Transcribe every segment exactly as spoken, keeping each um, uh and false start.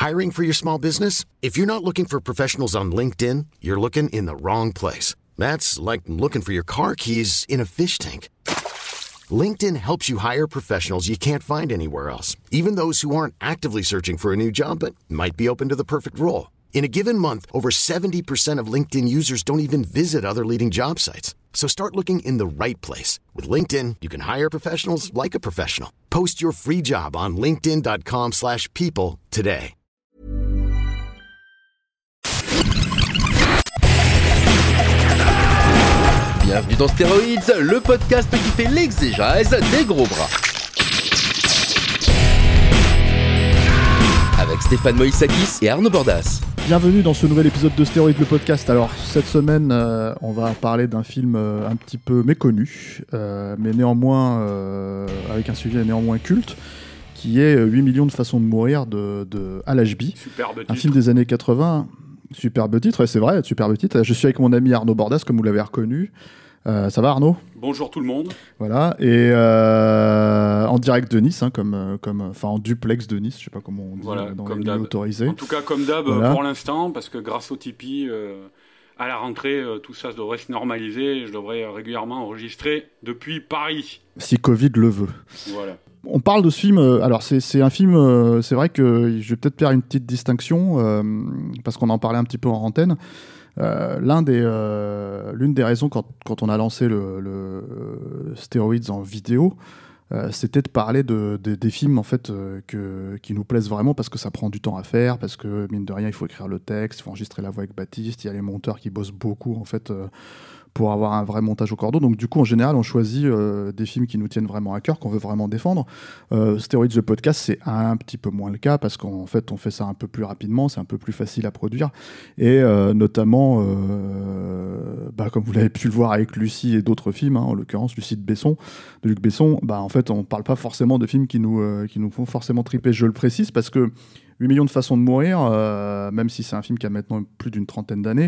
Hiring for your small business? If you're not looking for professionals on LinkedIn, you're looking in the wrong place. That's like looking for your car keys in a fish tank. LinkedIn helps you hire professionals you can't find anywhere else, even those who aren't actively searching for a new job but might be open to the perfect role. In a given month, over seventy percent of LinkedIn users don't even visit other leading job sites. So start looking in the right place. With LinkedIn, you can hire professionals like a professional. Post your free job on linkedin dot com slash people today. Bienvenue dans Stéroïdes, le podcast qui fait l'exégèse des gros bras. Avec Stéphane Moïsakis et Arnaud Bordas. Bienvenue dans ce nouvel épisode de Stéroïdes, le podcast. Alors, cette semaine, euh, on va parler d'un film euh, un petit peu méconnu, euh, mais néanmoins, euh, avec un sujet néanmoins culte, qui est huit millions de façons de mourir de, de Al Ashby. Superbe titre. Un film des années quatre-vingts. Superbe titre, c'est vrai, superbe titre. Je suis avec mon ami Arnaud Bordas, comme vous l'avez reconnu. Euh, ça va, Arnaud ? Bonjour tout le monde. Voilà, et euh, en direct de Nice, hein, comme, comme, enfin en duplex de Nice, je sais pas comment on dit Voilà, dans comme les d'hab. milieux autorisés. En tout cas, comme d'hab, Voilà. pour l'instant, parce que grâce au Tipeee, euh, à la rentrée, euh, tout ça devrait se normaliser. Je devrais régulièrement enregistrer depuis Paris. Si Covid le veut. Voilà. On parle de ce film, euh, alors c'est, c'est un film, euh, c'est vrai que je vais peut-être faire une petite distinction, euh, parce qu'on en parlait un petit peu en antenne. Euh, l'un des, euh, l'une des raisons quand, quand on a lancé le, le Stéroïdes en vidéo, euh, c'était de parler de, de, des films en fait, euh, que, qui nous plaisent vraiment parce que ça prend du temps à faire, parce que mine de rien il faut écrire le texte, il faut enregistrer la voix avec Baptiste, il y a les monteurs qui bossent beaucoup en fait, euh, pour avoir un vrai montage au cordeau. Donc du coup, en général, on choisit euh, des films qui nous tiennent vraiment à cœur, qu'on veut vraiment défendre. Euh, Stéroïdes, le podcast, c'est un petit peu moins le cas, parce qu'en fait, on fait ça un peu plus rapidement, c'est un peu plus facile à produire. Et euh, notamment, euh, bah, comme vous l'avez pu le voir avec Lucie et d'autres films, hein, en l'occurrence Lucie de Besson, de Luc Besson, bah, en fait, on ne parle pas forcément de films qui nous, euh, qui nous font forcément triper. Je le précise, parce que huit millions de façons de mourir, euh, même si c'est un film qui a maintenant plus d'une trentaine d'années,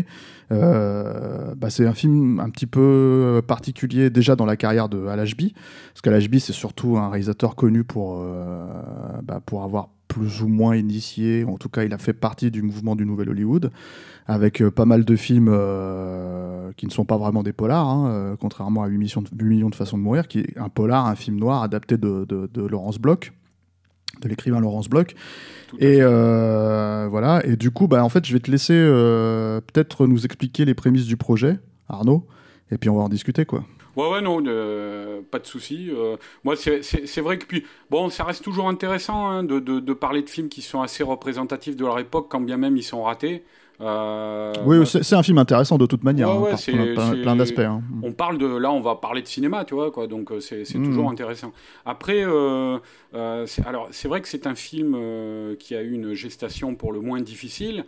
euh, bah c'est un film un petit peu particulier déjà dans la carrière de Al Ashby, parce qu'Al Ashby c'est surtout un réalisateur connu pour, euh, bah pour avoir plus ou moins initié, en tout cas il a fait partie du mouvement du Nouvel Hollywood, avec euh, pas mal de films euh, qui ne sont pas vraiment des polars, hein, euh, contrairement à huit millions de façons de mourir, qui est un polar, un film noir adapté de, de, de Laurence Bloch, de l'écrivain Laurence Bloch. Et euh, voilà. Et du coup, bah, en fait, je vais te laisser euh, peut-être nous expliquer les prémices du projet, Arnaud, et puis on va en discuter, quoi. Ouais, ouais, non, euh, pas de souci. Euh, moi, c'est, c'est, c'est vrai que puis, bon, ça reste toujours intéressant hein, de, de, de parler de films qui sont assez représentatifs de leur époque, quand bien même ils sont ratés. Euh, oui, bah, c'est, c'est un film intéressant de toute manière, ouais, ouais, hein, par c'est, plein, c'est, plein d'aspects. Hein. On parle de, là, on va parler de cinéma, tu vois, quoi. Donc c'est, c'est mmh. toujours intéressant. Après, euh, euh, c'est, alors c'est vrai que c'est un film euh, qui a eu une gestation pour le moins difficile.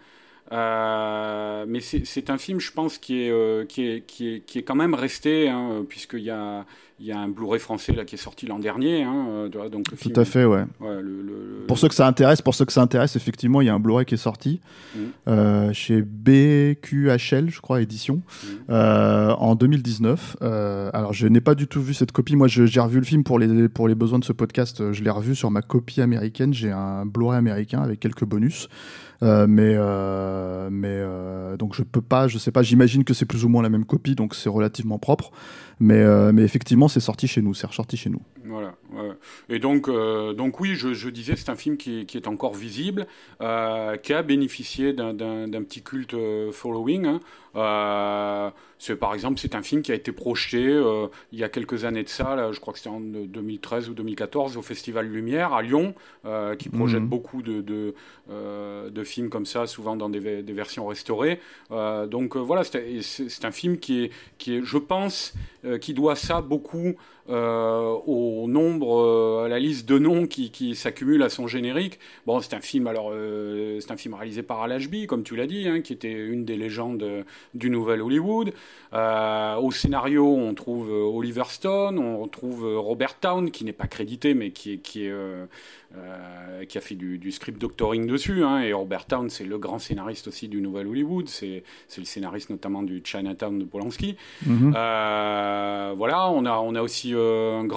Euh, mais c'est, c'est un film, je pense, qui est, euh, qui est, qui est, qui est quand même resté, hein, puisqu'il y a, il y a un Blu-ray français là qui est sorti l'an dernier, hein, donc le Tout film, à fait, ouais. ouais le, le, pour ceux que ça intéresse, pour ceux que ça intéresse, effectivement, il y a un Blu-ray qui est sorti mmh. euh, chez B Q H L, je crois, édition, mmh. euh, en deux mille dix-neuf. Euh, alors, je n'ai pas du tout vu cette copie. Moi, je, j'ai revu le film pour les, pour les besoins de ce podcast. Je l'ai revu sur ma copie américaine. J'ai un Blu-ray américain avec quelques bonus. Euh, mais euh, mais euh, donc je peux pas, je sais pas, j'imagine que c'est plus ou moins la même copie, donc c'est relativement propre. Mais euh, mais effectivement, c'est sorti chez nous, c'est ressorti chez nous. Voilà. Ouais. Et donc euh, donc oui, je, je disais, c'est un film qui, qui est encore visible, euh, qui a bénéficié d'un, d'un, d'un petit culte euh, following. Hein. Euh, c'est par exemple, c'est un film qui a été projeté euh, il y a quelques années de ça, là, je crois que c'était en deux mille treize ou deux mille quatorze au Festival Lumière à Lyon, euh, qui projette mmh. beaucoup de de, euh, de films comme ça, souvent dans des, des versions restaurées. Euh, donc euh, voilà, c'est, c'est, c'est un film qui est qui est, je pense, euh, qui doit ça beaucoup euh, au nombre, euh, à la liste de noms qui, qui s'accumule à son générique. Bon, c'est un film, alors euh, c'est un film réalisé par Al Ashby, comme tu l'as dit, hein, qui était une des légendes du Nouvel Hollywood. Euh, au scénario, on trouve Oliver Stone, on trouve Robert Towne, qui n'est pas crédité, mais qui est, qui est euh, euh, qui a fait du, du script doctoring dessus, hein, et Robert Towne, c'est le grand scénariste aussi du Nouvel Hollywood, c'est, c'est le scénariste notamment du Chinatown de Polanski. Mm-hmm. Euh, voilà, on a, on a aussi euh, un grand chef-op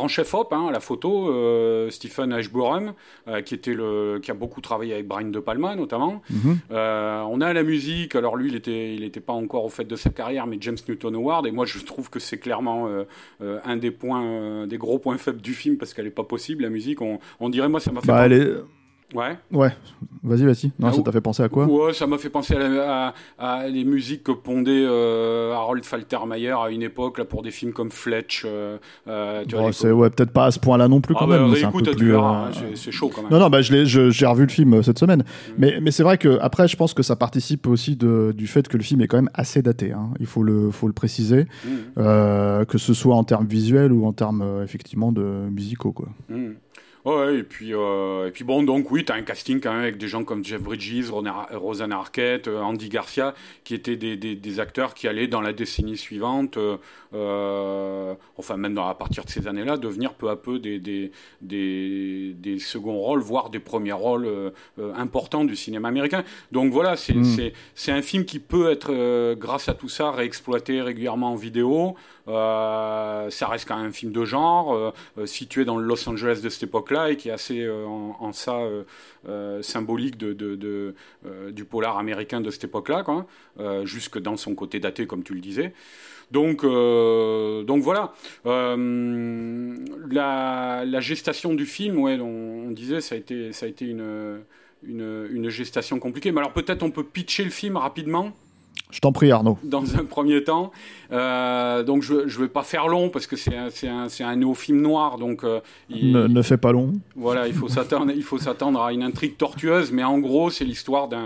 pop, hein, à la photo, euh, Stephen Ashburnham, euh, qui était le, qui a beaucoup travaillé avec Brian De Palma notamment. Mm-hmm. Euh, on a la musique. Alors lui, il était, il était pas encore au fait de sa carrière, mais James Newton Howard. Et moi, je trouve que c'est clairement euh, euh, un des points, euh, des gros points faibles du film parce qu'elle est pas possible. La musique, on, on dirait, moi, ça m'a fait. Bah, elle est... Ouais. Ouais. Vas-y, vas-y. Non, ah, ça t'a fait penser à quoi ? Ouais, ça m'a fait penser à, la, à, à les musiques que pondait euh, Harold Faltermeyer à une époque là pour des films comme Fletch. Euh, euh, tu bon, vois, c'est ouais, peut-être pas à ce point-là non plus quand ah, même. Bah, c'est écoute, un peu tu plus, verras, euh... hein, c'est, c'est chaud quand même. Non, non, bah je l'ai, je, j'ai revu le film euh, cette semaine. Mmh. Mais, mais c'est vrai que après, je pense que ça participe aussi de, du fait que le film est quand même assez daté. Hein. Il faut le, faut le préciser, mmh. euh, que ce soit en termes visuels ou en termes euh, effectivement de musicaux, quoi. Mmh. Ouais, et puis, euh, et puis bon, donc oui, t'as un casting quand même avec des gens comme Jeff Bridges, Rosanna Arquette, Andy Garcia, qui étaient des, des, des acteurs qui allaient dans la décennie suivante, euh, enfin même dans, à partir de ces années-là, devenir peu à peu des, des, des, des seconds rôles, voire des premiers rôles euh, importants du cinéma américain. Donc voilà, c'est, mmh. c'est, c'est un film qui peut être, euh, grâce à tout ça, réexploité régulièrement en vidéo. Euh, ça reste quand même un film de genre, euh, situé dans le Los Angeles de cette époque-là et qui est assez euh, en, en ça euh, euh, symbolique de, de, de, euh, du polar américain de cette époque-là, quoi, euh, jusque dans son côté daté, comme tu le disais. Donc, euh, donc voilà. Euh, la, la gestation du film, ouais, on, on disait, ça a été, ça a été une, une, une gestation compliquée. Mais alors peut-être on peut pitcher le film rapidement. Je t'en prie, Arnaud. Dans un premier temps, euh, donc je je vais pas faire long parce que c'est un c'est un c'est un néo-film noir, donc euh, il, ne, ne fais pas long. Voilà, il faut s'attendre il faut s'attendre à une intrigue tortueuse, mais en gros c'est l'histoire d'un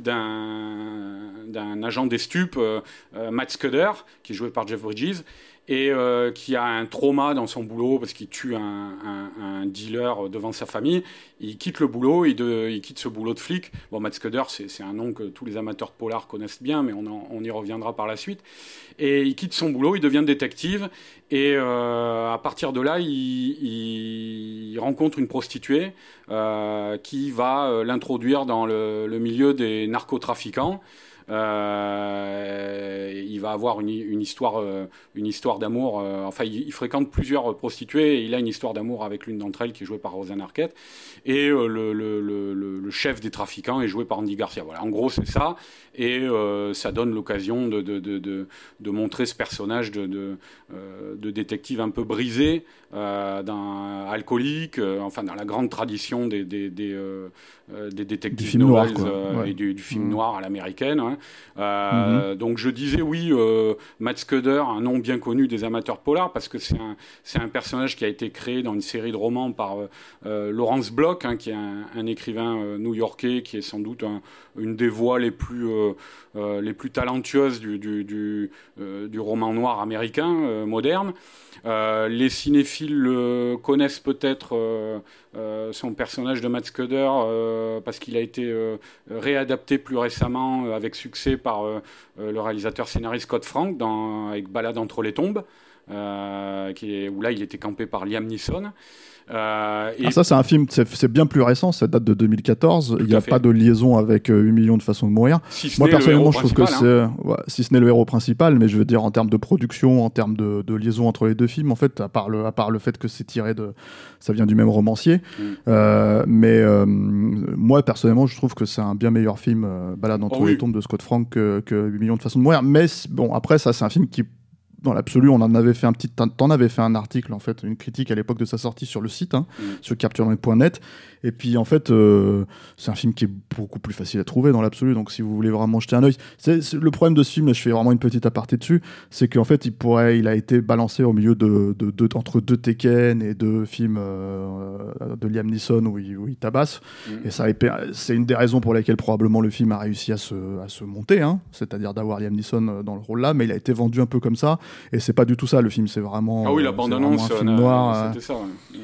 d'un d'un agent des stupes, euh, Matt Scudder, qui est joué par Jeff Bridges. Et euh, qui a un trauma dans son boulot parce qu'il tue un, un, un dealer devant sa famille. Il quitte le boulot, il, de, il quitte ce boulot de flic. Bon, Matt Scudder, c'est, c'est un nom que tous les amateurs de polar connaissent bien, mais on, en, on y reviendra par la suite. Et il quitte son boulot, il devient détective. Et euh, à partir de là, il, il, il rencontre une prostituée euh, qui va euh, l'introduire dans le, le milieu des narcotrafiquants. Euh, il va avoir une, une histoire, euh, une histoire d'amour. Euh, enfin, il, il fréquente plusieurs prostituées et il a une histoire d'amour avec l'une d'entre elles qui est jouée par Rosanna Arquette. Et euh, le, le, le, le chef des trafiquants est joué par Andy Garcia. Voilà, en gros, c'est ça. Et euh, ça donne l'occasion de, de, de, de, de montrer ce personnage de, de, euh, de détective un peu brisé, euh, d'un alcoolique, euh, enfin dans la grande tradition des, des, des, euh, des détectives novels euh, ouais. et du, du film mmh. noir à l'américaine. Hein. Euh, mmh. Donc je disais oui, euh, Matt Scudder, un nom bien connu des amateurs polars, parce que c'est un, c'est un personnage qui a été créé dans une série de romans par euh, Lawrence Block, hein, qui est un, un écrivain euh, new-yorkais, qui est sans doute un, une des voix les plus, euh, euh, les plus talentueuses du, du, du, euh, du roman noir américain euh, moderne. Euh, les cinéphiles le connaissent peut-être euh, euh, son personnage de Matt Scudder euh, parce qu'il a été euh, réadapté plus récemment euh, avec succès par euh, le réalisateur scénariste Scott Frank dans, avec Balade entre les tombes, euh, qui est, où là il était campé par Liam Neeson. Euh, et... ah, ça c'est un film, c'est, c'est bien plus récent, ça date de deux mille quatorze. Il n'y a pas de liaison avec euh, huit millions de façons de mourir. Si Moi personnellement je trouve que hein. c'est, ouais, si ce n'est le héros principal, mais je veux dire en termes de production, en termes de, de liaison entre les deux films, en fait, à part le, à part le fait que c'est tiré de, ça vient du même romancier. Mm. Euh, mais euh, moi personnellement je trouve que c'est un bien meilleur film, euh, Balade entre oh, les oui. tombes de Scott Frank, que, que huit millions de façons de mourir. Mais bon, après ça c'est un film qui, dans l'absolu, on en avait fait un petit, t'en avais fait un article en fait, une critique à l'époque de sa sortie sur le site, hein, mmh. sur capture point net. Et puis en fait, euh, c'est un film qui est beaucoup plus facile à trouver dans l'absolu. Donc si vous voulez vraiment jeter un œil, c'est, c'est le problème de ce film. Je fais vraiment une petite aparté dessus, c'est qu'en fait, il pourrait, il a été balancé au milieu de, de, de entre deux Tekken et deux films euh, de Liam Neeson où il, où il tabasse. Mmh. Et ça, c'est une des raisons pour lesquelles probablement le film a réussi à se, à se monter, hein, c'est-à-dire d'avoir Liam Neeson dans le rôle là. Mais il a été vendu un peu comme ça. Et c'est pas du tout ça le film, c'est vraiment. Ah oui, la bande-annonce, un film noir. C'était ça. Ouais.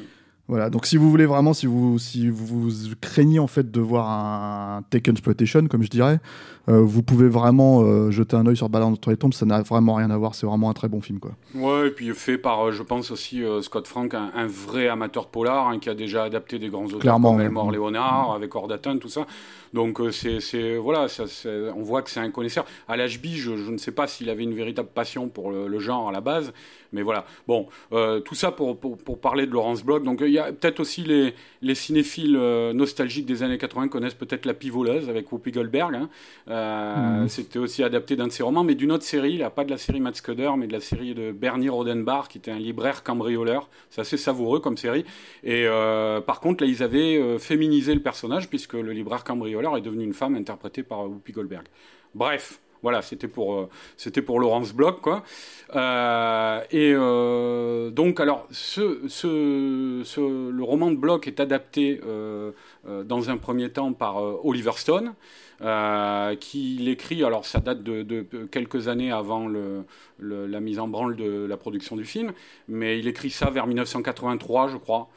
Voilà, donc si vous voulez vraiment, si vous, si vous craignez en fait de voir un Taken Exploitation, comme je dirais, euh, vous pouvez vraiment euh, jeter un œil sur Ballade entre les tombes, ça n'a vraiment rien à voir, c'est vraiment un très bon film, quoi. Ouais, et puis fait par, euh, je pense aussi, euh, Scott Frank, un, un vrai amateur de polar, hein, qui a déjà adapté des grands auteurs Clairement, comme ouais. Elmore Leonard, avec Hors d'atteinte, tout ça. Donc euh, c'est, c'est, voilà, ça, c'est, on voit que c'est un connaisseur. À l'H B, je, je ne sais pas s'il avait une véritable passion pour le, le genre à la base, mais voilà. Bon, euh, tout ça pour, pour, pour parler de Lawrence Block. Donc il y a peut-être aussi les, les cinéphiles euh, nostalgiques des années quatre-vingts connaissent peut-être La Pivoleuse avec Whoopi Goldberg. Hein. Euh, mmh. C'était aussi adapté d'un de ses romans, mais d'une autre série, là, pas de la série Matt Scudder, mais de la série de Bernie Rodenbach, qui était un libraire cambrioleur. C'est assez savoureux comme série. Et euh, par contre, là, ils avaient euh, féminisé le personnage, puisque le libraire cambrioleur est devenu une femme interprétée par Whoopi Goldberg. Bref. Voilà, c'était pour, euh, c'était pour Lawrence Block, quoi. Euh, et euh, donc, alors, ce, ce, ce, le roman de Block est adapté euh, euh, dans un premier temps par euh, Oliver Stone, euh, qui l'écrit, alors ça date de, de, de quelques années avant le, le, la mise en branle de la production du film, mais il écrit ça vers dix-neuf cent quatre-vingt-trois, je crois.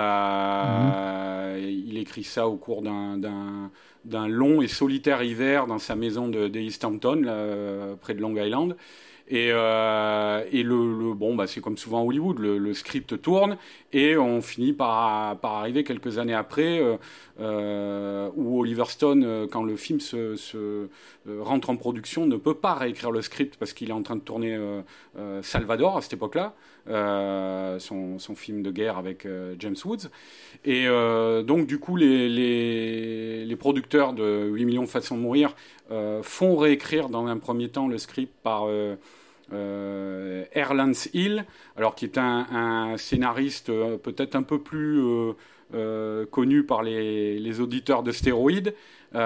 Euh, mmh. Il écrit ça au cours d'un... d'un d'un long et solitaire hiver dans sa maison de, de East Hampton, là, près de Long Island. Et, euh, et le, le, bon, bah, c'est comme souvent à Hollywood, le, le script tourne et on finit par, par arriver quelques années après euh, euh, où Oliver Stone, euh, quand le film se, se euh, rentre en production, ne peut pas réécrire le script parce qu'il est en train de tourner euh, euh, Salvador à cette époque-là, euh, son, son film de guerre avec euh, James Woods. Et euh, donc, du coup, les, les, les producteurs de huit millions de façons de mourir euh, font réécrire dans un premier temps le script par euh, euh, Erlance Hill, alors qui est un, un scénariste euh, peut-être un peu plus euh, euh, connu par les, les auditeurs de Stéroïdes.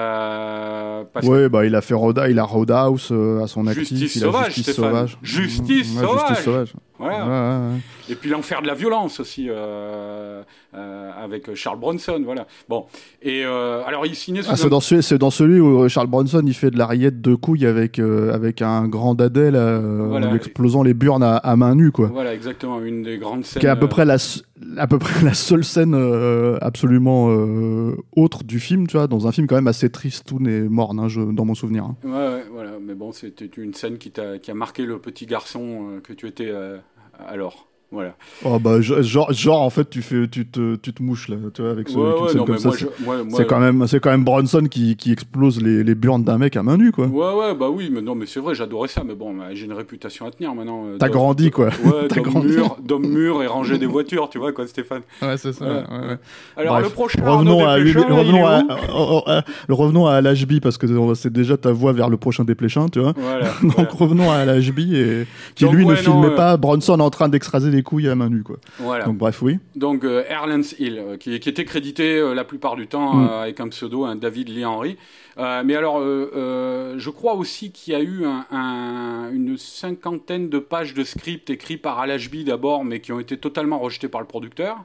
Euh, oui, que... bah, il a fait Roda, il a Roadhouse euh, à son actif. Justice il sauvage, a Justice Stéphane. sauvage. Justice mmh, sauvage. Ouais, Justice sauvage. Voilà. Ouais, ouais, ouais. Et puis l'enfer de la violence aussi euh, euh, avec Charles Bronson, voilà. Bon. Et euh, alors il signait. Ah, c'est, un... dans celui, c'est dans celui où Charles Bronson il fait de la rillette de couilles avec euh, avec un grand dadais là, euh, voilà. En explosant les burnes à, à main nue, quoi. Voilà, exactement, une des grandes scènes. Qui est à peu près la à peu près la seule scène euh, absolument euh, autre du film, tu vois, dans un film quand même assez tristoun et morne, hein, je, dans mon souvenir. Hein. Ouais, ouais, voilà. Mais bon, c'était une scène qui t'a qui a marqué le petit garçon euh, que tu étais euh, alors. Voilà. Oh bah genre, genre en fait tu fais tu te tu te mouches là tu vois avec ce ouais, avec ouais, une non, comme mais ça moi, c'est, je, moi, moi, c'est quand même c'est quand même Bronson qui qui explose les les burnes d'un mec à main nue, quoi. Ouais ouais bah oui mais non mais c'est vrai, j'adorais ça, mais bon bah, j'ai une réputation à tenir maintenant. T'as d'homme, grandi quoi. Ouais, T'as d'homme grandi. mûr, d'homme mûr et ranger des voitures, tu vois quoi, Stéphane. Ouais c'est ça. Ouais. Ouais, ouais. Alors bref, le prochain. Revenons à Dépléchin, revenons à, à, à, à revenons à l'H B parce que c'est déjà ta voix vers le prochain Dépléchin, tu vois. Voilà, donc voilà. revenons à l'H B et qui donc, lui ouais, ne filmait non, pas Bronson en train d'extraser des couilles à main nue, quoi. Voilà. Donc bref. Oui. Donc euh, Erlance Hill, euh, qui, qui était crédité euh, la plupart du temps mm. euh, avec un pseudo, un David Lee Henry. Euh, mais alors, euh, euh, je crois aussi qu'il y a eu un, un, une cinquantaine de pages de script écrits par Al Ashby d'abord, mais qui ont été totalement rejetés par le producteur.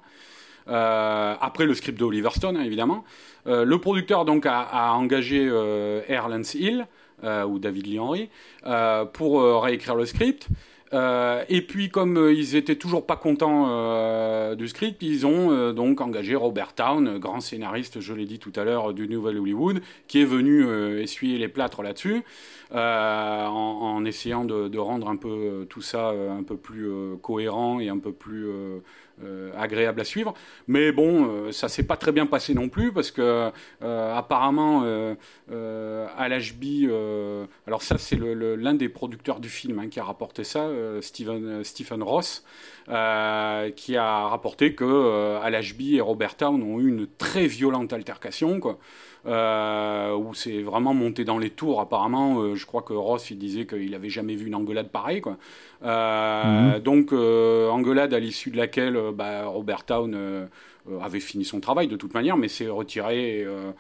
Euh, après le script de Oliver Stone, hein, évidemment. Euh, le producteur donc a, a engagé euh, Erlance Hill euh, ou David Lee Henry euh, pour euh, réécrire le script. Euh, et puis, comme euh, ils étaient toujours pas contents euh, du script, ils ont euh, donc engagé Robert Towne, grand scénariste, je l'ai dit tout à l'heure, du Nouvel Hollywood, qui est venu euh, essuyer les plâtres là-dessus, euh, en, en essayant de, de rendre un peu euh, tout ça euh, un peu plus euh, cohérent et un peu plus euh, euh, agréable à suivre. Mais bon, euh, ça s'est pas très bien passé non plus, parce que euh, apparemment, euh, euh, Al Ashby, euh, alors ça c'est le, le, l'un des producteurs du film hein, qui a rapporté ça. Euh, Stephen, Stephen Ross, euh, qui a rapporté que euh, Al Ashby et Robert Towne ont eu une très violente altercation, quoi, euh, où c'est vraiment monté dans les tours. Apparemment, euh, je crois que Ross il disait qu'il n'avait jamais vu une engueulade pareille, quoi. Euh, mmh. Donc, euh, engueulade à l'issue de laquelle euh, bah, Robert Towne euh, avait fini son travail de toute manière, mais s'est retiré. Et, euh,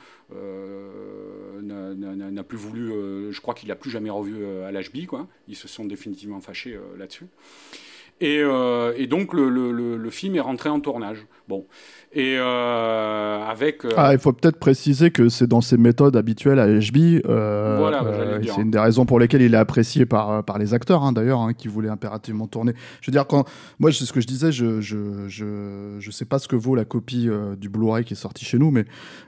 Euh, n'a, n'a plus voulu, euh, je crois qu'il n'a plus jamais revu euh, Al Ashby, quoi. Ils se sont définitivement fâchés euh, là-dessus. Et, euh, et donc le, le, le, le film est rentré en tournage. Bon. Et euh, avec. Euh... Ah, il faut peut-être préciser que c'est dans ses méthodes habituelles à H B. Euh, voilà, euh, j'allais dire. C'est une des raisons pour lesquelles il est apprécié par, par les acteurs, hein, d'ailleurs, hein, qui voulaient impérativement tourner. Je veux dire, quand moi, c'est ce que je disais, je je je je sais pas ce que vaut la copie euh, du Blu-ray qui est sortie chez nous, mais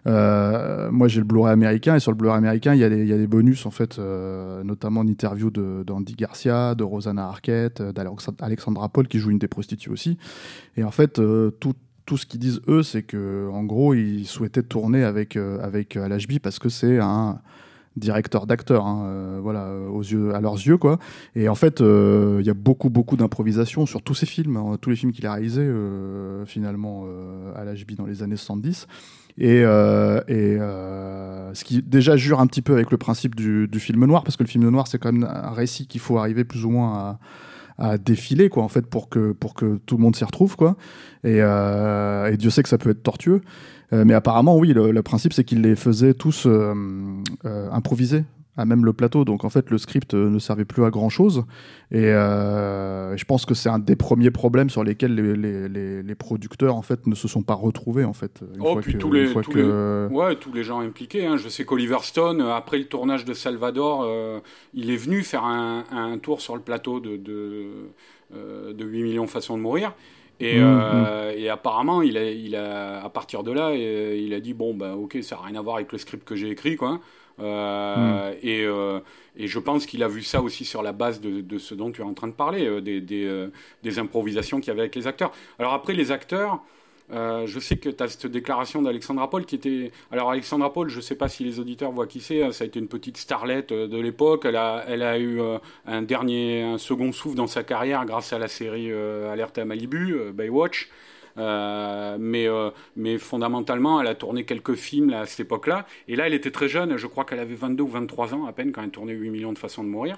euh, moi j'ai le Blu-ray américain et sur le Blu-ray américain, il y a des il y a des bonus en fait, euh, notamment une interview de d'Andy Garcia, de Rosanna Arquette, d'Alexandra Paul qui joue une des prostituées aussi. Et en fait, euh, tout Tout ce qu'ils disent, eux, c'est qu'en gros, ils souhaitaient tourner avec, euh, avec Al Ashby parce que c'est un directeur d'acteurs, hein, euh, voilà, aux yeux, à leurs yeux, quoi. Et en fait, il euh, y a beaucoup, beaucoup d'improvisation sur tous ces films, hein, tous les films qu'il a réalisés, euh, finalement, euh, Al Ashby dans les années soixante-dix. Et, euh, et euh, ce qui déjà jure un petit peu avec le principe du, du film noir, parce que le film noir, c'est quand même un récit qu'il faut arriver plus ou moins à à défiler, quoi, en fait, pour que, pour que tout le monde s'y retrouve, quoi. Et, euh, et Dieu sait que ça peut être tortueux. Euh, mais apparemment, oui, le, le principe, c'est qu'ils les faisaient tous euh, euh, improviser à même le plateau. Donc, en fait, le script euh, ne servait plus à grand-chose. Et euh, je pense que c'est un des premiers problèmes sur lesquels les, les, les, les producteurs, en fait, ne se sont pas retrouvés, en fait. Une oh, fois puis que, tous, les, tous, que... les, ouais, tous les gens impliqués. Hein. Je sais qu'Oliver Stone, après le tournage de Salvador, euh, il est venu faire un, un tour sur le plateau de, de, euh, de huit millions façons de mourir. Et, mmh, euh, mmh. et apparemment, il a, il a, à partir de là, il a dit, bon, ben, ok, ça n'a rien à voir avec le script que j'ai écrit, quoi. Euh, mmh. et, euh, et je pense qu'il a vu ça aussi sur la base de, de ce dont tu es en train de parler, euh, des, des, euh, des improvisations qu'il y avait avec les acteurs. Alors après, les acteurs, euh, je sais que tu as cette déclaration d'Alexandra Paul qui était... Alors Alexandra Paul, je ne sais pas si les auditeurs voient qui c'est, ça a été une petite starlette de l'époque, elle a, elle a eu euh, un dernier, un second souffle dans sa carrière grâce à la série euh, Alerte à Malibu, euh, Baywatch. Euh, mais, euh, mais fondamentalement, elle a tourné quelques films là, à cette époque-là. Et là, elle était très jeune. Je crois qu'elle avait vingt-deux ou vingt-trois ans à peine quand elle tournait huit millions de façons de mourir.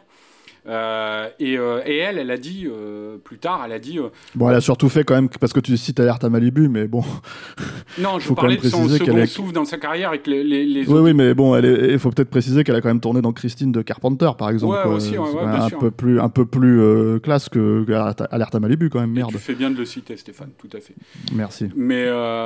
Euh, et, euh, et elle, elle a dit euh, plus tard, elle a dit. Euh, bon, elle a surtout fait quand même parce que tu cites Alerte à Malibu, mais bon. Non, je parlais de son second est... souffle dans sa carrière avec les. les, les oui, autres... oui, mais bon, il faut peut-être préciser qu'elle a quand même tourné dans Christine de Carpenter, par exemple. Ouais, aussi, ouais, ouais, bien un sûr. peu plus, un peu plus euh, classe que Alerte à Malibu, quand même. Merde. Et tu fais bien de le citer, Stéphane, tout à fait. Merci. Mais,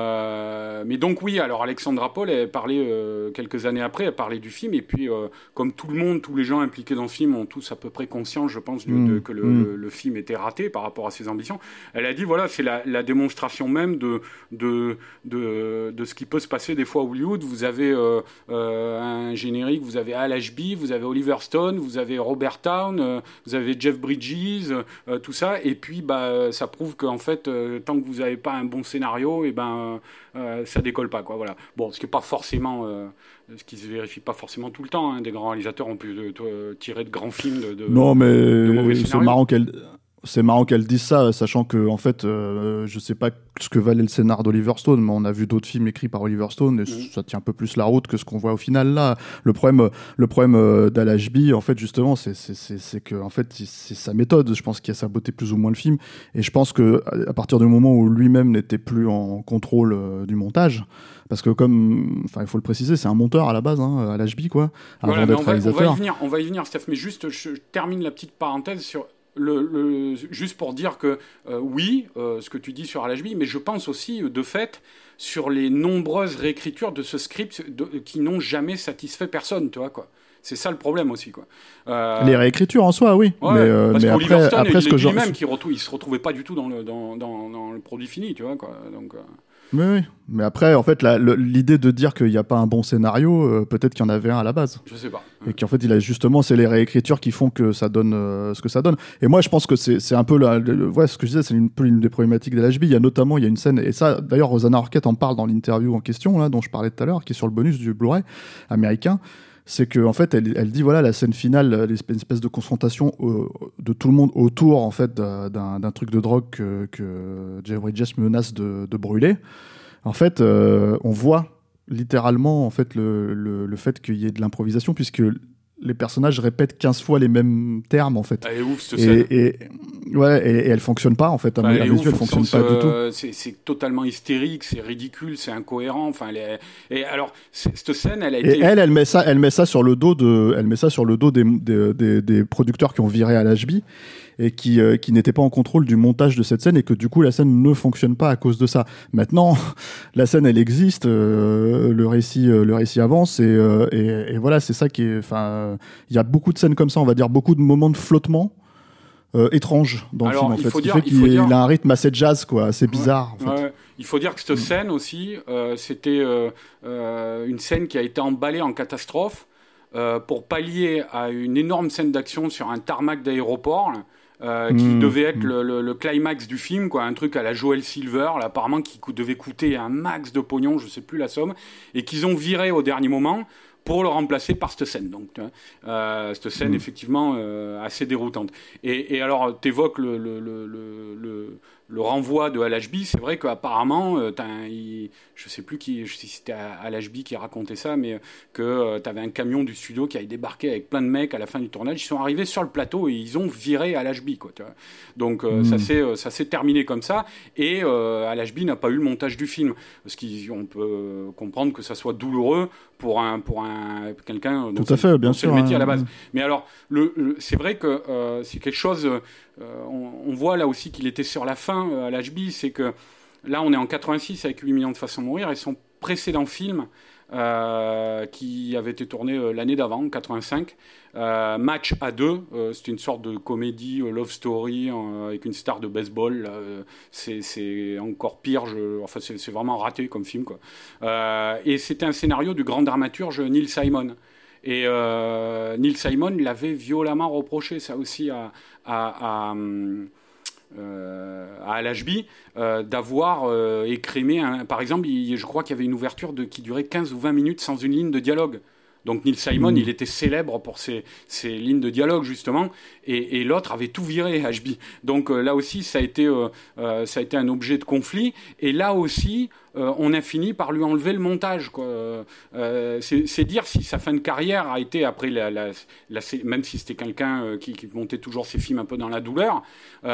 euh, mais donc oui, alors Alexandra Paul, elle parlait euh, quelques années après, elle parlait du film, et puis euh, comme tout le monde, tous les gens impliqués dans ce film ont tous à peu près conscience, je pense, de, de, que le, mmh. le, le film était raté par rapport à ses ambitions. Elle a dit, voilà, c'est la, la démonstration même de, de, de, de ce qui peut se passer des fois à Hollywood. Vous avez euh, euh, un générique, vous avez Al Ashby, vous avez Oliver Stone, vous avez Robert Towne, euh, vous avez Jeff Bridges, euh, tout ça, et puis bah, ça prouve qu'en fait, euh, tant que vous n'avez pas un bon scénario, et ben, euh, ça décolle pas, quoi, voilà. Bon, ce qui est pas forcément... Euh, ce qui se vérifie pas forcément tout le temps. Hein. Des grands réalisateurs ont pu de, de, tirer de grands films de, de, non, mais de mauvais c'est scénarios. Marrant qu'elle... C'est marrant qu'elle dise ça, sachant que, en fait, euh, je sais pas ce que valait le scénar d'Oliver Stone, mais on a vu d'autres films écrits par Oliver Stone, et mmh. ça tient un peu plus la route que ce qu'on voit au final là. Le problème, le problème d'Al Ashby, en fait, justement, c'est, c'est, c'est, c'est que, en fait, c'est sa méthode. Je pense qu'il a saboté plus ou moins le film, et je pense que à partir du moment où lui-même n'était plus en contrôle euh, du montage, parce que comme, enfin, il faut le préciser, c'est un monteur à la base, hein, Al Ashby, quoi, avant voilà, d'être on va, réalisateur. On va y venir, on va y venir, Steph. Mais juste, je termine la petite parenthèse sur. Le, le, juste pour dire que euh, oui, euh, ce que tu dis sur Al Ashby, mais je pense aussi, de fait, sur les nombreuses réécritures de ce script de, qui n'ont jamais satisfait personne, tu vois, quoi. C'est ça le problème aussi, quoi. Euh... Les réécritures en soi, oui. Ouais, mais euh, parce mais qu'Oliver après, Stone, après il ce que je... lui-même, qui retrouve, il se retrouvait pas du tout dans le, dans, dans, dans le produit fini, tu vois, quoi. Donc... Euh... Oui, oui, mais après, en fait, la, le, l'idée de dire qu'il n'y a pas un bon scénario, euh, peut-être qu'il y en avait un à la base. Je sais pas. Et qu'en fait, il a justement, c'est les réécritures qui font que ça donne euh, ce que ça donne. Et moi, je pense que c'est, c'est un peu la, le, ouais, ce que je disais, c'est un peu une des problématiques d'Al Ashby. Il y a notamment, il y a une scène, et ça, d'ailleurs, Rosanna Arquette en parle dans l'interview en question, là, dont je parlais tout à l'heure, qui est sur le bonus du Blu-ray américain. C'est qu'en en fait, elle, elle dit, voilà, la scène finale, une espèce de confrontation euh, de tout le monde autour, en fait, d'un, d'un truc de drogue que, que Jeff Bridges menace de, de brûler. En fait, euh, on voit littéralement en fait, le, le, le fait qu'il y ait de l'improvisation, puisque les personnages répètent quinze fois les mêmes termes, en fait. Elle est ouf, cette et, scène. Et, ouais, et, et elle fonctionne pas, en fait. À enfin, mes yeux, elle fonctionne pas euh, du tout. C'est, c'est totalement hystérique, c'est ridicule, c'est incohérent. Enfin, elle est... Et alors, cette scène, elle a été... Et elle, elle met ça, elle met ça sur le dos de, elle met ça sur le dos des, des, des, des producteurs qui ont viré Al Ashby. et qui, euh, qui n'était pas en contrôle du montage de cette scène et que du coup la scène ne fonctionne pas à cause de ça. Maintenant, la scène elle existe, euh, le récit, euh, le récit avance et, euh, et, et voilà, c'est ça qui est. Enfin, il y a beaucoup de scènes comme ça, on va dire beaucoup de moments de flottement. Euh, étrange dans Alors, le film en il fait. faut Ce qui dire, fait il qu'il faut dire... il a un rythme assez jazz quoi, assez bizarre. Ouais, en fait. ouais. Il faut dire que cette scène aussi, euh, c'était euh, euh, une scène qui a été emballée en catastrophe euh, pour pallier à une énorme scène d'action sur un tarmac d'aéroport. Là, Euh, qui Mmh, devait être mmh. le, le, le climax du film, quoi, un truc à la Joel Silver, là, apparemment qui co- devait coûter un max de pognon, je sais plus la somme, et qu'ils ont viré au dernier moment pour le remplacer par cette scène. Donc, tu vois, euh, cette scène, Mmh. effectivement, euh, assez déroutante. Et, et alors, t'évoques le, le, le, le, le, le renvoi de Al H B, c'est vrai qu'apparemment, euh, t'as un- il- je sais plus qui, si c'était Al H B qui racontait ça, mais euh, que euh, t'avais un camion du studio qui avait débarqué avec plein de mecs à la fin du tournage. Ils sont arrivés sur le plateau et ils ont viré Al H B, quoi. Tu vois. Donc euh, Mm. ça s'est euh, ça s'est terminé comme ça. Et euh, Al H B n'a pas eu le montage du film, ce qui on peut euh, comprendre que ça soit douloureux pour un pour un quelqu'un dont Tout à fait, bien dont sûr. c'est le métier hein. à la base. Mais alors, le, le- c'est vrai que euh, c'est quelque chose. euh, on, on voit là aussi qu'il était sur la fin euh, à l'H B. C'est que là, on est en quatre-vingt-six avec huit millions de façons de mourir. Et son précédent film, euh, qui avait été tourné euh, l'année d'avant, quatre-vingt-cinq, euh, Match à deux. Euh, c'était une sorte de comédie, euh, love story euh, avec une star de baseball. Là, euh, c'est, c'est encore pire. Je, enfin, c'est, c'est vraiment raté comme film, quoi. Euh, et c'était un scénario du grand dramaturge Neil Simon. Et euh, Neil Simon l'avait violemment reproché, ça aussi, à, à, à, euh, à Al H B, euh, d'avoir euh, écrémé, un, par exemple, il, je crois qu'il y avait une ouverture de, qui durait quinze ou vingt minutes sans une ligne de dialogue. Donc Neil Simon, mmh. il était célèbre pour ses, ses lignes de dialogue, justement, et, et l'autre avait tout viré, H B. Donc euh, là aussi, ça a, été, euh, euh, ça a été un objet de conflit, et là aussi, euh, on a fini par lui enlever le montage, quoi. Euh, c'est, c'est dire si sa fin de carrière a été, après, la, la, la, même si c'était quelqu'un euh, qui, qui montait toujours ses films un peu dans la douleur,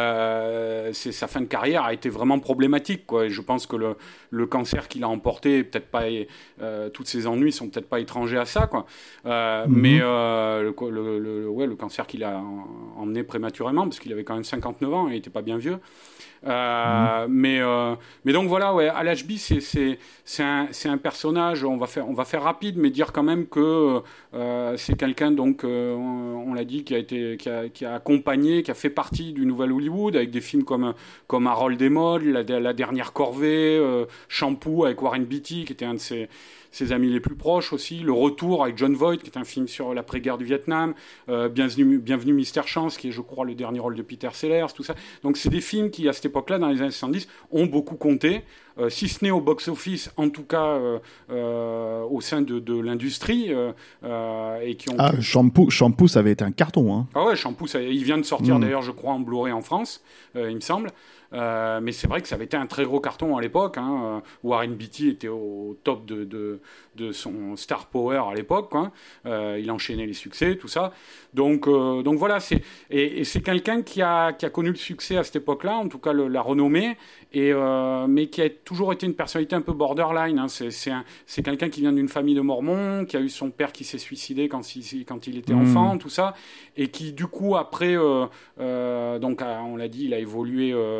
euh, c'est, sa fin de carrière a été vraiment problématique, quoi. Et je pense que le, le cancer qu'il a emporté, peut-être pas, euh, tous ses ennuis sont peut-être pas étrangers à ça, quoi. Euh, mm-hmm. Mais euh, le, le, le, ouais, le cancer qu'il a emmené prématurément, parce qu'il avait quand même cinquante-neuf ans, et il n'était pas bien vieux. Euh, mmh. mais, euh, mais donc voilà, ouais, Al H B, c'est, c'est, c'est, un, c'est un personnage, on va, faire, on va faire rapide, mais dire quand même que euh, c'est quelqu'un, donc, euh, on, on l'a dit, qui a, été, qui, a, qui a accompagné, qui a fait partie du Nouvel Hollywood, avec des films comme, comme Harold et Maude, la, la Dernière Corvée, euh, Shampoo avec Warren Beatty, qui était un de ses, ses amis les plus proches aussi, Le Retour avec John Voight, qui est un film sur l'après-guerre du Vietnam, euh, Bienvenue, Bienvenue Mister Chance, qui est, je crois, le dernier rôle de Peter Sellers, tout ça. Donc c'est des films qui, à cette époque-là, dans les années soixante-dix, ont beaucoup compté, euh, si ce n'est au box-office, en tout cas euh, euh, au sein de, de l'industrie. Euh, euh, et qui ont ah, pu... Shampoo, Shampoo, ça avait été un carton. Hein. Ah ouais, Shampoo, ça, il vient de sortir, mmh. d'ailleurs, je crois, en Blu-ray en France, euh, il me semble. Euh, mais c'est vrai que ça avait été un très gros carton à l'époque. Hein. Warren Beatty était au top de, de, de son star power à l'époque. Quoi. Euh, il enchaînait les succès, tout ça. Donc, euh, donc voilà, c'est, et, et c'est quelqu'un qui a, qui a connu le succès à cette époque-là, en tout cas le, la renommée, et, euh, mais qui a toujours été une personnalité un peu borderline. Hein. C'est, c'est, un, c'est quelqu'un qui vient d'une famille de Mormons, qui a eu son père qui s'est suicidé quand il, quand il était mmh. enfant, tout ça, et qui du coup après, euh, euh, donc on l'a dit, il a évolué euh,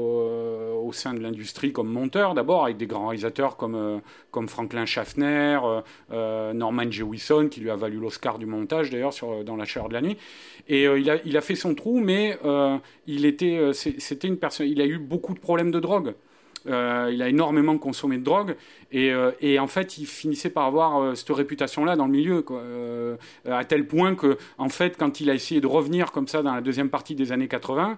au, au sein de l'industrie comme monteur d'abord, avec des grands réalisateurs comme, euh, comme Franklin Schaffner, euh, Norman Jewison, qui lui a valu l'Oscar du montage d'ailleurs sur, dans La Chaleur de la nuit. Et euh, il, a, il a fait son trou, mais euh, il était, euh, c'était une personne, il a eu beaucoup de problèmes de drogue. Euh, il a énormément consommé de drogue et, euh, et en fait il finissait par avoir euh, cette réputation-là dans le milieu, quoi. Euh, à tel point que en fait quand il a essayé de revenir comme ça dans la deuxième partie des années quatre-vingts,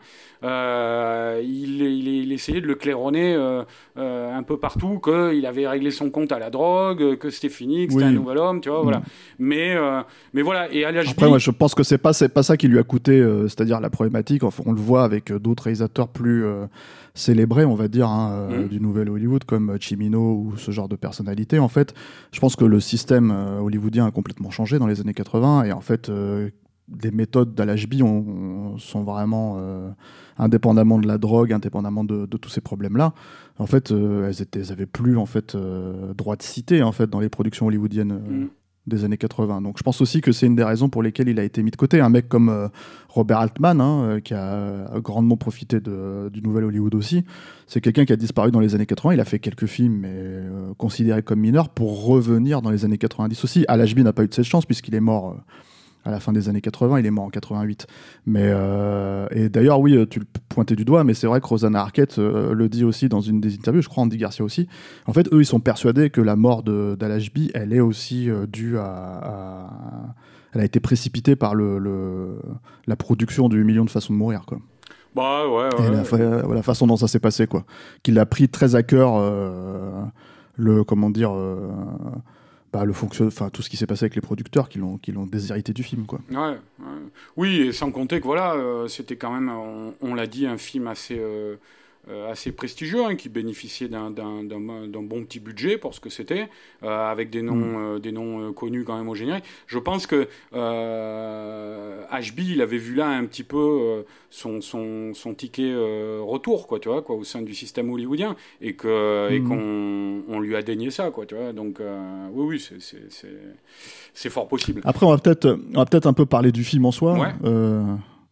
euh, il, il, il essayait de le claironner euh, euh, un peu partout, qu'il avait réglé son compte à la drogue, que c'était fini, que c'était oui. un nouvel homme, tu vois, mmh. voilà. Mais, euh, mais voilà, et à l'H B... Après, moi, je pense que c'est pas, c'est pas ça qui lui a coûté, euh, c'est-à-dire la problématique, enfin, on le voit avec d'autres réalisateurs plus euh, célébrés, on va dire, hein, euh, mmh. du Nouvel Hollywood, comme Cimino ou ce genre de personnalité. En fait, je pense que le système euh, hollywoodien a complètement changé dans les années quatre-vingts, et en fait, euh, les méthodes d'Al H B on, on, sont vraiment, euh, indépendamment de la drogue, indépendamment de, de tous ces problèmes-là, en fait, euh, elles, étaient, elles avaient plus en fait, euh, droit de cité en fait, dans les productions hollywoodiennes. Mmh. des années quatre-vingts. Donc je pense aussi que c'est une des raisons pour lesquelles il a été mis de côté. Un mec comme euh, Robert Altman, hein, euh, qui a grandement profité de, du nouvel Hollywood aussi, c'est quelqu'un qui a disparu dans les années quatre-vingts. Il a fait quelques films, mais euh, considérés comme mineurs, pour revenir dans les années quatre-vingt-dix aussi. Al Ashby n'a pas eu de cette chance, puisqu'il est mort... Euh, à la fin des années quatre-vingts, il est mort en quatre-vingt-huit. Mais, euh, et d'ailleurs, oui, tu le pointais du doigt, mais c'est vrai que Rosanna Arquette euh, le dit aussi dans une des interviews, je crois Andy Garcia aussi. En fait, eux, ils sont persuadés que la mort de, d'Al Ashby, elle est aussi euh, due à, à... Elle a été précipitée par le, le, la production du Million de façons de mourir, quoi. Bah ouais, ouais. Et la, fa... la façon dont ça s'est passé, quoi. Qu'il a pris très à cœur euh, le... Comment dire... Euh, Bah, le fonction... enfin, tout ce qui s'est passé avec les producteurs qui l'ont, qui l'ont déshérité du film, quoi. Ouais, ouais. Oui, et sans compter que voilà, euh, c'était quand même, on, on l'a dit, un film assez, euh, euh, assez prestigieux, hein, qui bénéficiait d'un, d'un, d'un, d'un bon petit budget pour ce que c'était, euh, avec des noms, mmh. euh, des noms euh, connus quand même au générique. Je pense que euh, H B, il avait vu là un petit peu euh, son, son, son ticket euh, retour, quoi, tu vois, quoi, au sein du système hollywoodien, et, que, mmh. et qu'on on lui a dénié ça, quoi, tu vois. Donc, euh, oui, oui, c'est, c'est, c'est, c'est fort possible. Après, on va peut-être, on va peut-être un peu parler du film en soi. Ouais. Euh...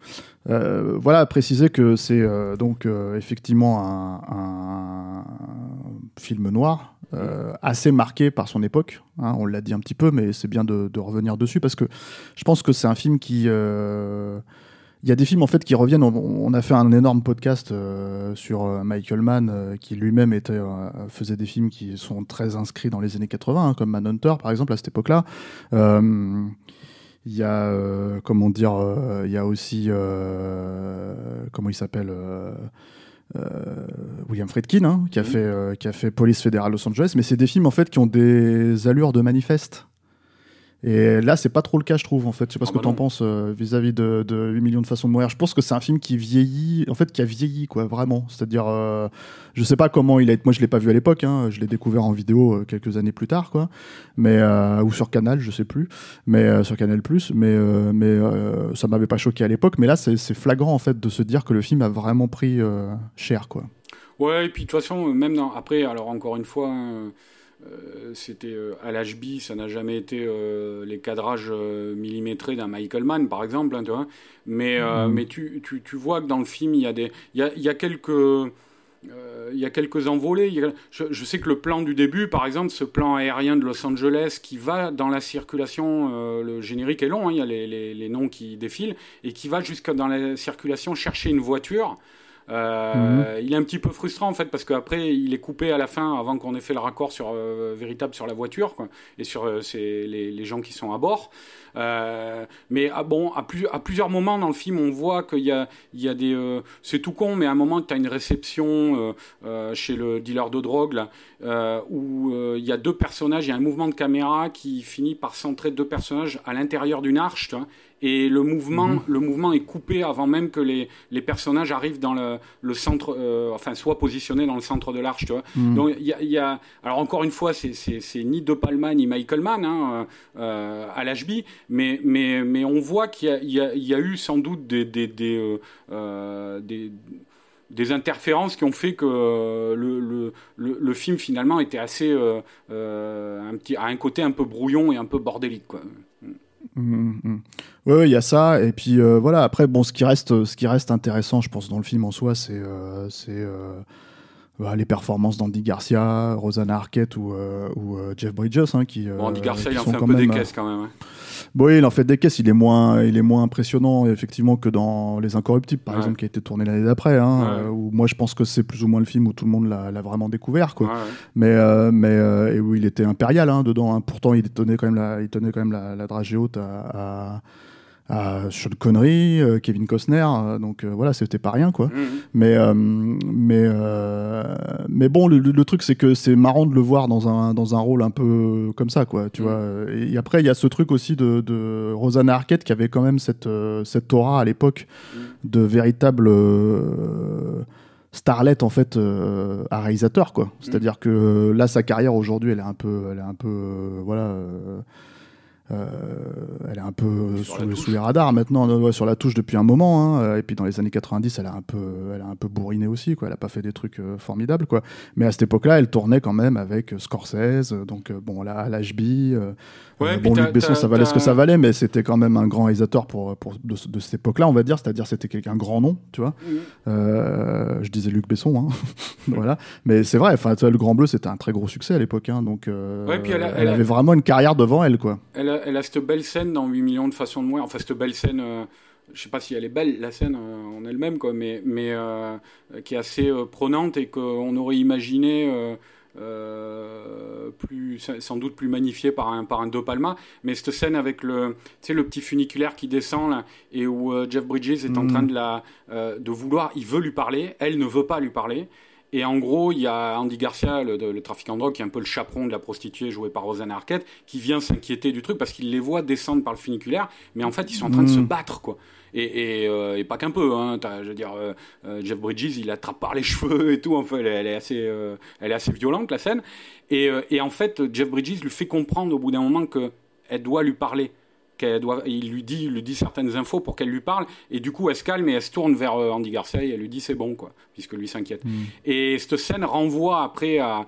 Euh, voilà, préciser que c'est euh, donc euh, effectivement un, un film noir euh, assez marqué par son époque, hein, on l'a dit un petit peu, mais c'est bien de, de revenir dessus parce que je pense que c'est un film qui... Euh, il y a des films en fait qui reviennent. On, on a fait un énorme podcast euh, sur euh, Michael Mann euh, qui lui-même était, euh, faisait des films qui sont très inscrits dans les années quatre-vingts, hein, comme Manhunter par exemple à cette époque-là. Euh, Il y a, euh, comment dire, euh, il y a aussi, euh, comment il s'appelle, euh, euh, William Friedkin, hein, qui a fait, euh, qui a fait Police fédérale Los Angeles, mais c'est des films en fait qui ont des allures de manifeste. Et là, c'est pas trop le cas, je trouve, en fait. Je sais pas oh ce que bah t'en non. penses euh, vis-à-vis de, de huit millions de façons de mourir. Je pense que c'est un film qui vieillit, en fait, qui a vieilli, quoi, vraiment. C'est-à-dire, euh, je sais pas comment il a été. Moi, je l'ai pas vu à l'époque, hein. Je l'ai découvert en vidéo euh, quelques années plus tard, quoi. Mais, euh, ou sur Canal, je sais plus. Mais, euh, sur Canal Plus. Mais, euh, mais euh, ça m'avait pas choqué à l'époque. Mais là, c'est, c'est flagrant, en fait, de se dire que le film a vraiment pris euh, cher, quoi. Ouais, et puis, de toute façon, même dans, après, alors, encore une fois, hein, Euh, c'était euh, à l'H B, ça n'a jamais été euh, les cadrages euh, millimétrés d'un Michael Mann, par exemple, hein, tu vois. Mais, euh, mmh. mais tu, tu, tu vois que dans le film, il y a des, il y a, il y a quelques, euh, il y a quelques envolées. Il y a, je, je sais que le plan du début, par exemple, ce plan aérien de Los Angeles qui va dans la circulation, euh, le générique est long, hein, il y a les, les, les noms qui défilent, et qui va jusqu'à dans la circulation chercher une voiture. Euh, mmh. Il est un petit peu frustrant en fait parce qu'après il est coupé à la fin avant qu'on ait fait le raccord sur, euh, véritable sur la voiture, quoi, et sur euh, c'est les, les gens qui sont à bord. Euh, mais ah, bon, à, plus, à plusieurs moments dans le film on voit qu'il y a, il y a des... Euh, c'est tout con, mais à un moment tu as une réception euh, euh, chez le dealer de drogue là, euh, où euh, il y a deux personnages, il y a un mouvement de caméra qui finit par centrer deux personnages à l'intérieur d'une arche, tu vois, et le mouvement, mmh. le mouvement est coupé avant même que les, les personnages arrivent dans le, le centre, euh, enfin soient positionnés dans le centre de l'arche, tu vois. Mmh. Donc il y, y a, alors encore une fois, c'est, c'est, c'est ni De Palma ni Michael Mann, hein, euh, à l'H B, mais mais mais on voit qu'il y a, il y a, il y a eu sans doute des des des, euh, euh, des des interférences qui ont fait que euh, le, le, le, le film finalement était assez euh, euh, un petit, à un côté un peu brouillon et un peu bordélique, quoi. Mmh, mmh. Ouais, il y a ça, et puis euh, voilà. Après, bon, ce qui reste, ce qui reste intéressant, je pense, dans le film en soi, c'est, euh, c'est euh, bah, les performances d'Andy Garcia, Rosanna Arquette ou, euh, ou euh, Jeff Bridges, hein, qui. Bon, Andy Garcia, euh, il en fait un peu des caisses quand même. Hein. Bon, il en fait des caisses. Il est moins, il est moins impressionnant effectivement que dans Les Incorruptibles, par ouais. exemple, qui a été tourné l'année d'après. Hein, ouais. euh, où moi, je pense que c'est plus ou moins le film où tout le monde l'a, l'a vraiment découvert, quoi. Ouais, ouais. Mais, euh, mais euh, et où il était impérial, hein, dedans. Hein. Pourtant, il tenait quand même la, il tenait quand même la, la dragée haute à. à à Sean Connery, euh, Kevin Costner, euh, donc euh, voilà, c'était pas rien, quoi. Mmh. Mais euh, mais euh, mais bon, le, le truc c'est que c'est marrant de le voir dans un dans un rôle un peu comme ça, quoi, tu mmh. vois. Et après il y a ce truc aussi de, de Rosanna Arquette qui avait quand même cette euh, cette aura à l'époque mmh. de véritable euh, starlet en fait euh, à réalisateur, quoi. C'est-à-dire que là sa carrière aujourd'hui elle est un peu elle est un peu euh, voilà. Euh, Euh, elle est un peu sous, sous les radars maintenant, ouais, sur la touche depuis un moment, hein, et puis dans les années quatre-vingt-dix, elle a un peu, elle a un peu bourriné aussi, quoi. Elle a pas fait des trucs euh, formidables, quoi. Mais à cette époque-là, elle tournait quand même avec Scorsese, donc euh, bon, là, H B, euh, ouais, euh, bon, Luc Besson, ça valait ce que ça valait, mais c'était quand même un grand réalisateur pour, pour de, de cette époque-là, on va dire, c'est-à-dire c'était quelqu'un grand nom, tu vois. Mmh. Euh, je disais Luc Besson, hein. Voilà. Mais c'est vrai, enfin, Le Grand Bleu, c'était un très gros succès à l'époque, hein, donc euh, ouais, puis elle, a, elle, elle avait a... vraiment une carrière devant elle, quoi. Elle a, elle a cette belle scène dans huit millions de façons de mourir. Enfin, cette belle scène, euh, je sais pas si elle est belle, la scène euh, en elle-même, quoi, mais, mais euh, qui est assez euh, prenante et qu'on aurait imaginé euh, euh, plus, sans doute plus magnifiée par un, par un De Palma. Mais cette scène avec le, tu sais, le petit funiculaire qui descend là, et où euh, Jeff Bridges est mmh. en train de, la, euh, de vouloir, il veut lui parler, elle ne veut pas lui parler. Et en gros, il y a Andy Garcia, le, le trafiquant de drogue, qui est un peu le chaperon de la prostituée jouée par Rosanna Arquette, qui vient s'inquiéter du truc parce qu'il les voit descendre par le funiculaire, mais en fait, ils sont en train mmh. de se battre, quoi. Et, et, euh, et pas qu'un peu, hein. T'as, je veux dire, euh, Jeff Bridges, il attrape par les cheveux et tout. Enfin, elle, elle est assez, euh, elle est assez violente, la scène. Et, euh, et en fait, Jeff Bridges lui fait comprendre au bout d'un moment que elle doit lui parler. Qu'elle doit, il lui dit, il lui dit certaines infos pour qu'elle lui parle, et du coup elle se calme et elle se tourne vers euh, Andy Garcia et elle lui dit c'est bon, quoi, puisque lui s'inquiète. Mmh. Et cette scène renvoie après à,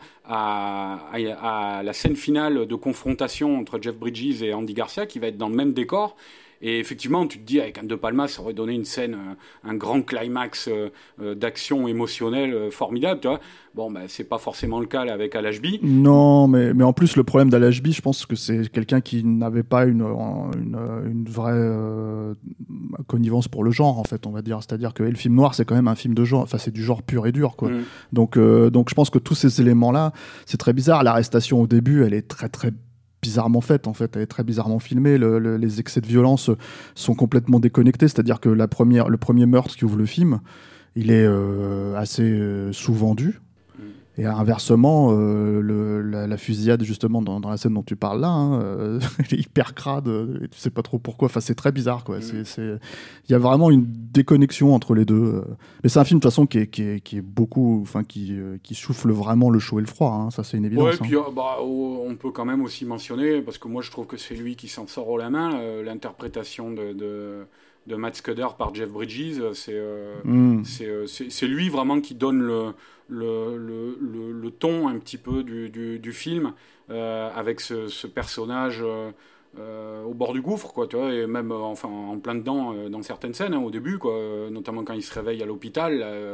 à, à, à la scène finale de confrontation entre Jeff Bridges et Andy Garcia, qui va être dans le même décor. Et effectivement, tu te dis, avec un De Palma, ça aurait donné une scène, un grand climax euh, d'action émotionnelle euh, formidable, tu vois. Bon, ben, c'est pas forcément le cas là, avec Al H B. Non, mais, mais en plus, le problème d'Al H B, je pense que c'est quelqu'un qui n'avait pas une, une, une vraie euh, connivence pour le genre, en fait, on va dire. C'est-à-dire que Le Film Noir, c'est quand même un film de genre, enfin, c'est du genre pur et dur, quoi. Mm. Donc, euh, donc, je pense que tous ces éléments-là, c'est très bizarre. L'arrestation au début, elle est très, très bizarrement faite, en fait, elle est très bizarrement filmée. Le, le, les excès de violence sont complètement déconnectés, c'est-à-dire que la première, le premier meurtre qui ouvre le film, il est euh, assez euh, sous-vendu. Et inversement, euh, le, la, la fusillade, justement, dans, dans la scène dont tu parles là, hein, euh, elle est hyper crade, et tu sais pas trop pourquoi. Enfin, c'est très bizarre, quoi. Il mmh. y a vraiment une déconnexion entre les deux. Mais c'est un film, de toute façon, qui est, qui est, qui est beaucoup... Enfin, qui, euh, qui souffle vraiment le chaud et le froid, hein. Ça, c'est une évidence. Ouais, et puis, hein. bah, on peut quand même aussi mentionner, parce que moi, je trouve que c'est lui qui s'en sort haut la main, euh, l'interprétation de... de... de Matt Scudder par Jeff Bridges, c'est, euh, mmh. c'est, euh, c'est, c'est lui vraiment qui donne le, le, le, le, le ton un petit peu du, du, du film, euh, avec ce, ce personnage euh, euh, au bord du gouffre, quoi, tu vois, et même euh, enfin, en plein dedans euh, dans certaines scènes, hein, au début, quoi, euh, notamment quand il se réveille à l'hôpital, euh,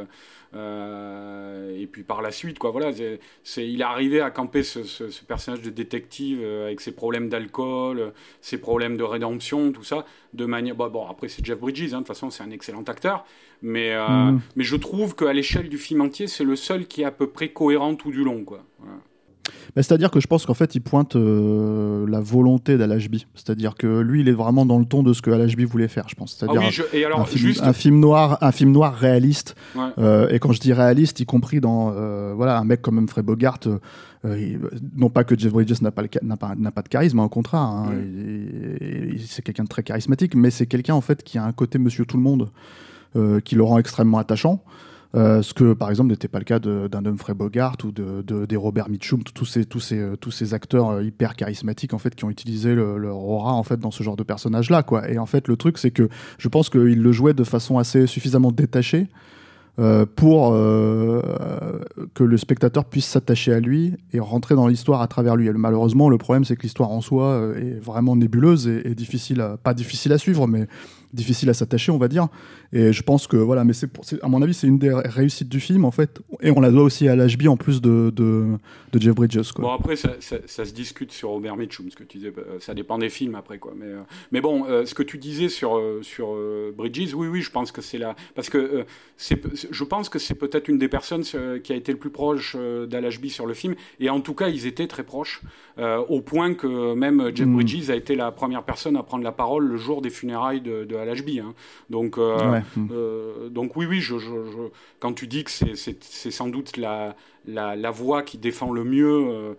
euh, et puis par la suite, quoi, voilà, c'est, c'est, il est arrivé à camper ce, ce, ce personnage de détective euh, avec ses problèmes d'alcool, euh, ses problèmes de rédemption, tout ça, de manière... Bon, bon après, c'est Jeff Bridges, hein, de toute façon, c'est un excellent acteur, mais, euh, mmh. mais je trouve qu'à l'échelle du film entier, c'est le seul qui est à peu près cohérent tout du long, quoi. Voilà. Mais c'est-à-dire que je pense qu'en fait, il pointe euh, la volonté d'Al H B. C'est-à-dire que lui, il est vraiment dans le ton de ce que Al H B voulait faire, je pense. C'est-à-dire ah oui, je... et alors, un, film, juste... un, film noir, un film noir réaliste. Ouais. Euh, et quand je dis réaliste, y compris dans euh, voilà, un mec comme Humphrey Bogart. Euh, il, non pas que Jeff Bridges n'a pas, le, n'a pas, n'a pas de charisme, au contraire. Hein, mm. il, il, c'est quelqu'un de très charismatique, mais c'est quelqu'un en fait qui a un côté Monsieur Tout-le-Monde euh, qui le rend extrêmement attachant. Euh, ce que par exemple n'était pas le cas de, d'un Humphrey Bogart ou de, de, des Robert Mitchum, tous ces, tous ces, tous ces acteurs euh, hyper charismatiques en fait, qui ont utilisé le, leur aura en fait, dans ce genre de personnage-là, quoi. Et en fait, le truc, c'est que je pense qu'il le jouait de façon assez suffisamment détachée euh, pour euh, que le spectateur puisse s'attacher à lui et rentrer dans l'histoire à travers lui. Et malheureusement, le problème, c'est que l'histoire en soi euh, est vraiment nébuleuse et, et difficile à, pas difficile à suivre, mais difficile à s'attacher, on va dire. Et je pense que, voilà, mais c'est, pour, c'est à mon avis, c'est une des réussites du film, en fait. Et on la doit aussi à l'H B en plus de, de, de Jeff Bridges, quoi. Bon, après, ça, ça, ça se discute sur Robert Mitchum, ce que tu disais. Ça dépend des films, après, quoi. Mais, euh, mais bon, euh, ce que tu disais sur, euh, sur euh, Bridges, oui, oui, je pense que c'est là. Parce que euh, c'est, je pense que c'est peut-être une des personnes euh, qui a été le plus proche euh, d'Al H B sur le film. Et en tout cas, ils étaient très proches, euh, au point que même Jeff mmh. Bridges a été la première personne à prendre la parole le jour des funérailles de, de Al H B. Hein. Donc, euh, ouais. euh, donc oui, oui, je, je, je, quand tu dis que c'est, c'est, c'est sans doute la, la, la voix qui défend le mieux euh,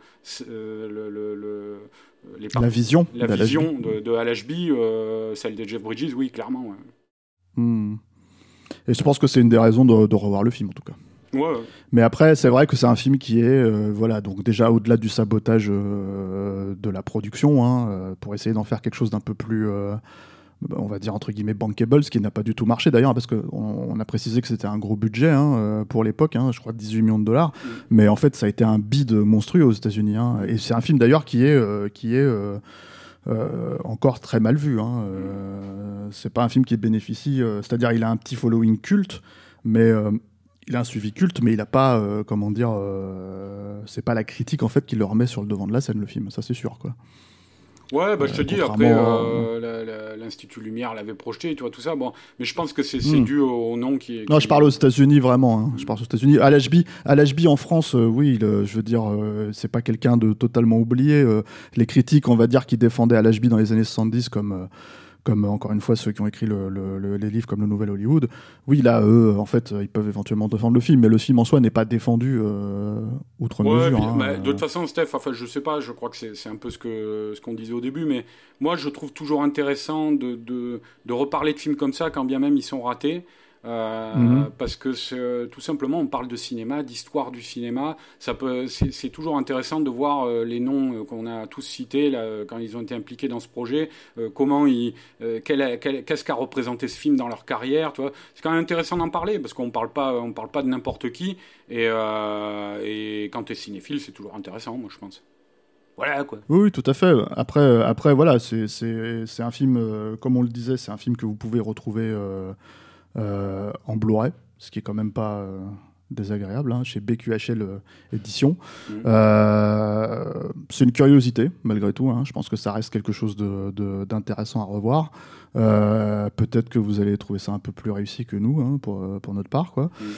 le, le, le, les part... la vision, la vision de, de Al H B, euh, celle de Jeff Bridges, oui, clairement. Ouais. Hmm. Et je pense que c'est une des raisons de, de revoir le film, en tout cas. Ouais. Mais après, c'est vrai que c'est un film qui est, euh, voilà, donc déjà au-delà du sabotage euh, de la production, hein, euh, pour essayer d'en faire quelque chose d'un peu plus, euh, on va dire entre guillemets bankable, ce qui n'a pas du tout marché d'ailleurs, parce qu'on on a précisé que c'était un gros budget hein, pour l'époque, hein, je crois dix-huit millions de dollars, mmh. mais en fait ça a été un bid monstrueux aux États-Unis. Hein, et c'est un film d'ailleurs qui est, euh, qui est euh, euh, encore très mal vu. Hein, euh, c'est pas un film qui bénéficie, euh, c'est-à-dire il a un petit following culte, mais euh, il a un suivi culte, mais il a pas, euh, comment dire, euh, c'est pas la critique en fait qui le remet sur le devant de la scène, le film, ça c'est sûr quoi. Ouais, bah, je te euh, dis, après, euh, la, la, l'Institut Lumière l'avait projeté, tu vois, tout ça. Bon, mais je pense que c'est, c'est mmh. dû au, au nom qui est. Qui non, je parle aux États-Unis vraiment. Hein. Je parle aux États-Unis. Al Ashby, Al Ashby en France, euh, oui, le, je veux dire, euh, c'est pas quelqu'un de totalement oublié. Euh, les critiques, on va dire, qui défendaient Al Ashby dans les années soixante-dix, comme. Euh, comme encore une fois ceux qui ont écrit le, le, le, les livres comme le Nouvel Hollywood, oui là eux en fait ils peuvent éventuellement défendre le film, mais le film en soi n'est pas défendu euh, outre ouais, mesure. Puis, hein, bah, euh... de toute façon Steph, enfin je sais pas, je crois que c'est, c'est un peu ce que ce qu'on disait au début, mais moi je trouve toujours intéressant de, de, de reparler de films comme ça quand bien même ils sont ratés. Euh, mm-hmm. Parce que c'est, tout simplement on parle de cinéma, d'histoire du cinéma, ça peut, c'est, c'est toujours intéressant de voir euh, les noms euh, qu'on a tous cités là, quand ils ont été impliqués dans ce projet, euh, comment ils, euh, quel, quel, qu'est-ce qu'a représenté ce film dans leur carrière, tu vois. C'est quand même intéressant d'en parler parce qu'on parle pas, on parle pas de n'importe qui et, euh, et quand t'es cinéphile c'est toujours intéressant, moi je pense. Voilà quoi. Oui, oui, tout à fait. Après, après voilà, c'est, c'est, c'est un film, euh, comme on le disait, c'est un film que vous pouvez retrouver euh, Euh, en Blu-ray, ce qui est quand même pas euh, désagréable, hein, chez B Q H L euh, Édition. Mmh. Euh, c'est une curiosité, malgré tout. Hein. Je pense que ça reste quelque chose de, de, d'intéressant à revoir. Euh, peut-être que vous allez trouver ça un peu plus réussi que nous, hein, pour, pour notre part. Quoi. Mmh.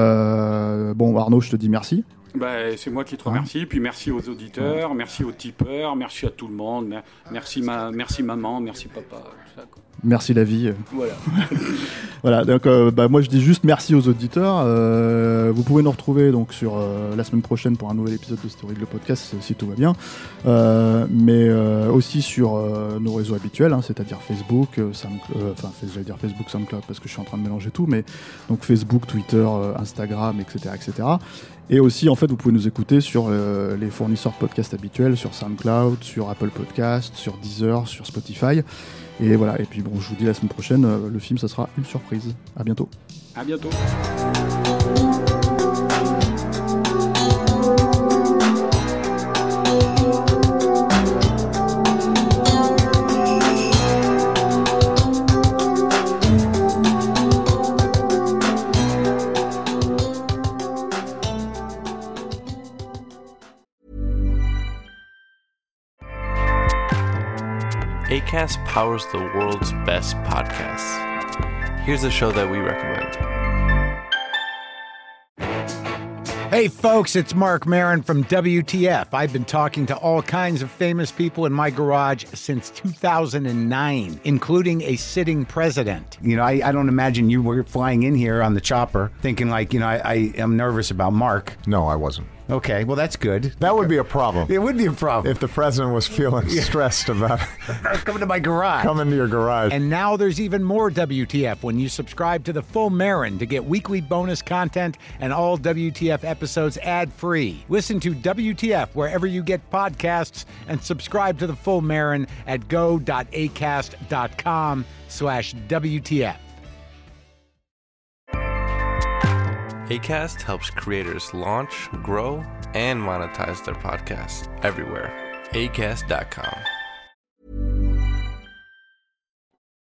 Euh, bon, Arnaud, je te dis merci. Bah, c'est moi qui te remercie, puis merci aux auditeurs, merci aux tipeurs, merci à tout le monde, merci, ma, merci maman, merci papa, tout ça, quoi. Merci la vie. Voilà. Voilà, donc euh, bah, moi je dis juste merci aux auditeurs. Euh, vous pouvez nous retrouver donc sur euh, la semaine prochaine pour un nouvel épisode de Story, le podcast, si tout va bien. Euh, mais euh, aussi sur euh, nos réseaux habituels, hein, c'est-à-dire Facebook, euh, SoundCloud, enfin j'allais dire Facebook, SoundCloud parce que je suis en train de mélanger tout, mais donc Facebook, Twitter, euh, Instagram, et cetera, et cetera. Et aussi, en fait, vous pouvez nous écouter sur euh, les fournisseurs de podcasts habituels, sur SoundCloud, sur Apple Podcasts, sur Deezer, sur Spotify. Et voilà. Et puis bon, je vous dis la semaine prochaine, euh, le film, ça sera une surprise. À bientôt. À bientôt. Acast powers the world's best podcasts. Here's a show that we recommend. Hey folks, it's Mark Maron from W T F. I've been talking to all kinds of famous people in my garage since two thousand nine, including a sitting president. You know, I, I don't imagine you were flying in here on the chopper thinking like, you know, I, I am nervous about Mark. No, I wasn't. Okay, well, that's good. That would be a problem. It would be a problem. If the president was feeling stressed about coming to my garage. Coming to your garage. And now there's even more W T F when you subscribe to The Full Marin to get weekly bonus content and all W T F episodes ad-free. Listen to W T F wherever you get podcasts and subscribe to The Full Marin at go.acast.com slash WTF. Acast helps creators launch, grow, and monetize their podcasts everywhere. acast dot com.